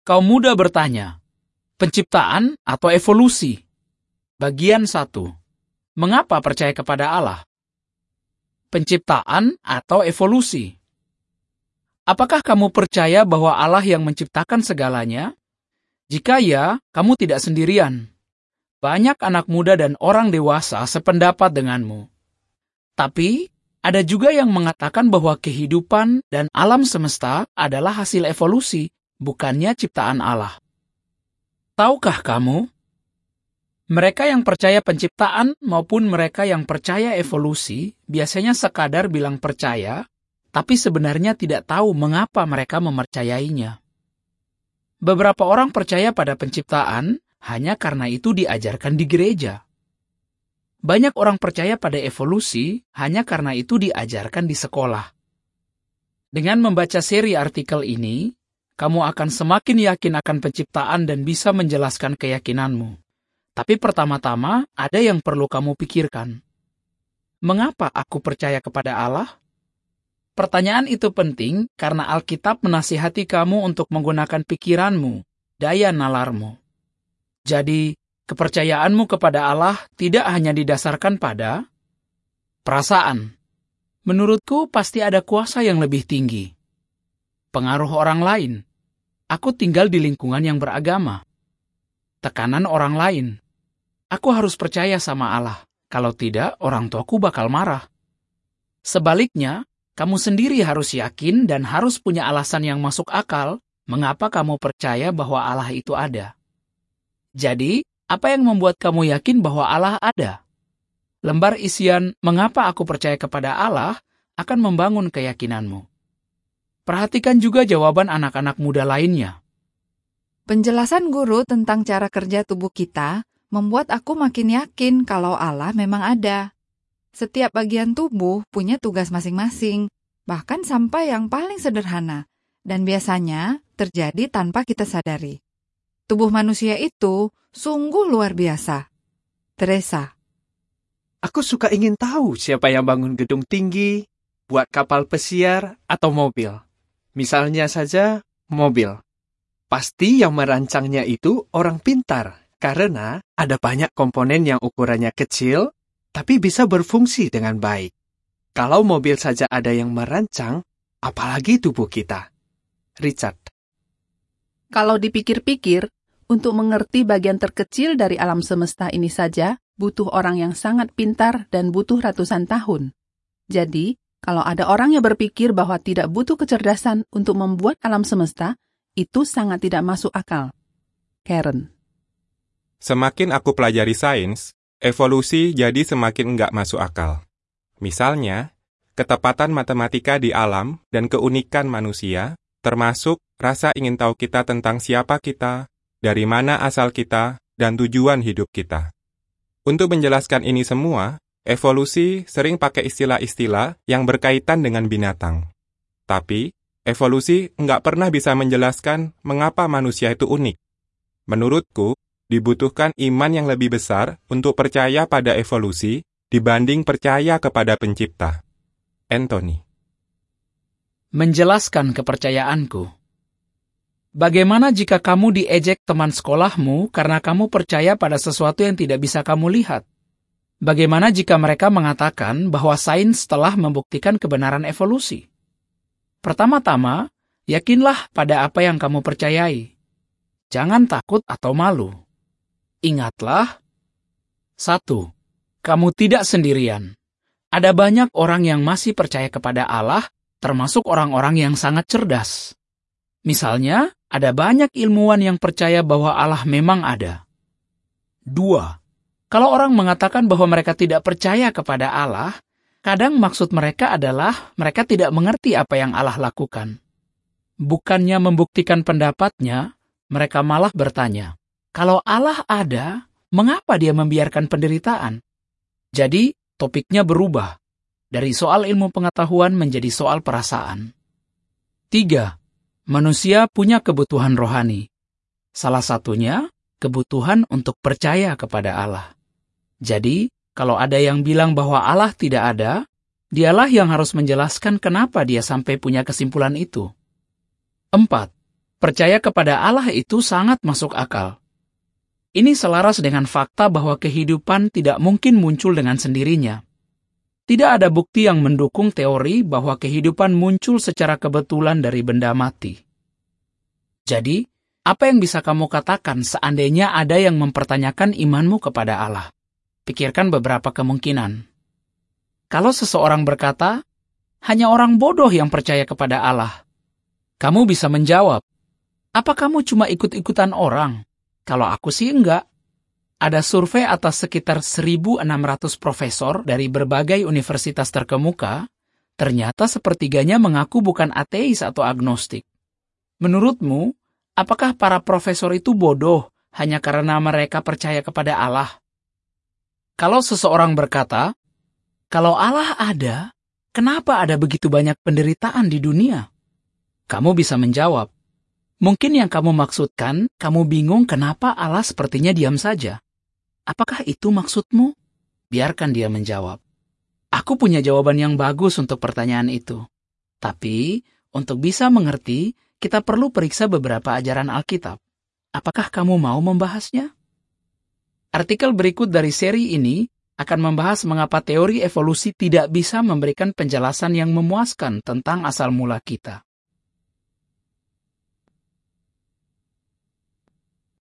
Kaum muda bertanya, penciptaan atau evolusi? Bagian 1. Mengapa percaya kepada Allah? Penciptaan atau evolusi? Apakah kamu percaya bahwa Allah yang menciptakan segalanya? Jika ya, kamu tidak sendirian. Banyak anak muda dan orang dewasa sependapat denganmu. Tapi, ada juga yang mengatakan bahwa kehidupan dan alam semesta adalah hasil evolusi, bukannya ciptaan Allah. Tahukah kamu? Mereka yang percaya penciptaan maupun mereka yang percaya evolusi biasanya sekadar bilang percaya, tapi sebenarnya tidak tahu mengapa mereka mempercayainya. Beberapa orang percaya pada penciptaan hanya karena itu diajarkan di gereja. Banyak orang percaya pada evolusi hanya karena itu diajarkan di sekolah. Dengan membaca seri artikel ini, kamu akan semakin yakin akan penciptaan dan bisa menjelaskan keyakinanmu. Tapi pertama-tama, ada yang perlu kamu pikirkan. Mengapa aku percaya kepada Allah? Pertanyaan itu penting karena Alkitab menasihati kamu untuk menggunakan pikiranmu, daya nalarmu. Jadi, kepercayaanmu kepada Allah tidak hanya didasarkan pada perasaan. Menurutku pasti ada kuasa yang lebih tinggi. Pengaruh orang lain. Aku tinggal di lingkungan yang beragama. Tekanan orang lain. Aku harus percaya sama Allah. Kalau tidak, orang tuaku bakal marah. Sebaliknya, kamu sendiri harus yakin dan harus punya alasan yang masuk akal mengapa kamu percaya bahwa Allah itu ada. Jadi, apa yang membuat kamu yakin bahwa Allah ada? Lembar isian "Mengapa aku percaya kepada Allah" akan membangun keyakinanmu. Perhatikan juga jawaban anak-anak muda lainnya. Penjelasan guru tentang cara kerja tubuh kita membuat aku makin yakin kalau Allah memang ada. Setiap bagian tubuh punya tugas masing-masing, bahkan sampai yang paling sederhana, dan biasanya terjadi tanpa kita sadari. Tubuh manusia itu sungguh luar biasa. Teresa. Aku suka ingin tahu siapa yang bangun gedung tinggi, buat kapal pesiar, atau mobil. Misalnya saja, mobil. Pasti yang merancangnya itu orang pintar, karena ada banyak komponen yang ukurannya kecil, tapi bisa berfungsi dengan baik. Kalau mobil saja ada yang merancang, apalagi tubuh kita. Richard. Kalau dipikir-pikir, untuk mengerti bagian terkecil dari alam semesta ini saja, butuh orang yang sangat pintar dan butuh ratusan tahun. Jadi, kalau ada orang yang berpikir bahwa tidak butuh kecerdasan untuk membuat alam semesta, itu sangat tidak masuk akal. Karen. Semakin aku pelajari sains, evolusi jadi semakin nggak masuk akal. Misalnya, ketepatan matematika di alam dan keunikan manusia, termasuk rasa ingin tahu kita tentang siapa kita, dari mana asal kita, dan tujuan hidup kita. Untuk menjelaskan ini semua, evolusi sering pakai istilah-istilah yang berkaitan dengan binatang. Tapi, evolusi nggak pernah bisa menjelaskan mengapa manusia itu unik. Menurutku, dibutuhkan iman yang lebih besar untuk percaya pada evolusi dibanding percaya kepada pencipta. Anthony. Menjelaskan kepercayaanku. Bagaimana jika kamu diejek teman sekolahmu karena kamu percaya pada sesuatu yang tidak bisa kamu lihat? Bagaimana jika mereka mengatakan bahwa sains telah membuktikan kebenaran evolusi? Pertama-tama, yakinlah pada apa yang kamu percayai. Jangan takut atau malu. Ingatlah, 1. Kamu tidak sendirian. Ada banyak orang yang masih percaya kepada Allah, termasuk orang-orang yang sangat cerdas. Misalnya, ada banyak ilmuwan yang percaya bahwa Allah memang ada. 2. Kalau orang mengatakan bahwa mereka tidak percaya kepada Allah, kadang maksud mereka adalah mereka tidak mengerti apa yang Allah lakukan. Bukannya membuktikan pendapatnya, mereka malah bertanya, kalau Allah ada, mengapa dia membiarkan penderitaan? Jadi, topiknya berubah. Dari soal ilmu pengetahuan menjadi soal perasaan. 3. Manusia punya kebutuhan rohani. Salah satunya, kebutuhan untuk percaya kepada Allah. Jadi, kalau ada yang bilang bahwa Allah tidak ada, dialah yang harus menjelaskan kenapa dia sampai punya kesimpulan itu. 4. Percaya kepada Allah itu sangat masuk akal. Ini selaras dengan fakta bahwa kehidupan tidak mungkin muncul dengan sendirinya. Tidak ada bukti yang mendukung teori bahwa kehidupan muncul secara kebetulan dari benda mati. Jadi, apa yang bisa kamu katakan seandainya ada yang mempertanyakan imanmu kepada Allah? Pikirkan beberapa kemungkinan. Kalau seseorang berkata, hanya orang bodoh yang percaya kepada Allah, kamu bisa menjawab, apa kamu cuma ikut-ikutan orang? Kalau aku sih enggak. Ada survei atas sekitar 1.600 profesor dari berbagai universitas terkemuka, ternyata sepertiganya mengaku bukan ateis atau agnostik. Menurutmu, apakah para profesor itu bodoh hanya karena mereka percaya kepada Allah? Kalau seseorang berkata, kalau Allah ada, kenapa ada begitu banyak penderitaan di dunia? Kamu bisa menjawab, mungkin yang kamu maksudkan, kamu bingung kenapa Allah sepertinya diam saja. Apakah itu maksudmu? Biarkan dia menjawab. Aku punya jawaban yang bagus untuk pertanyaan itu. Tapi, untuk bisa mengerti, kita perlu periksa beberapa ajaran Alkitab. Apakah kamu mau membahasnya? Artikel berikut dari seri ini akan membahas mengapa teori evolusi tidak bisa memberikan penjelasan yang memuaskan tentang asal mula kita.